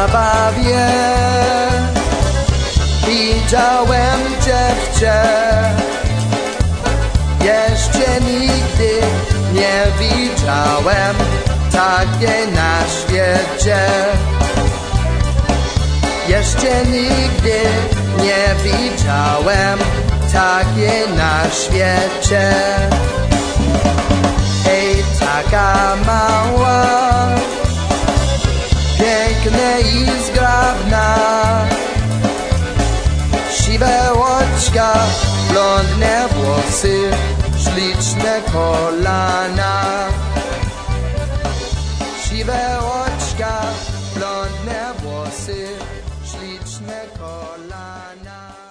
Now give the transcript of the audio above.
zabawie widziałem dziewczę. Jeszcze nigdy nie widziałem takiej na świecie. Jeszcze nigdy nie widziałem takiej na świecie. Hej, taka mała, piękna i zgrabna, siwe oczka, blondne włosy, śliczne kolana. Siwe oczka, blondne włosy, śliczne kolana.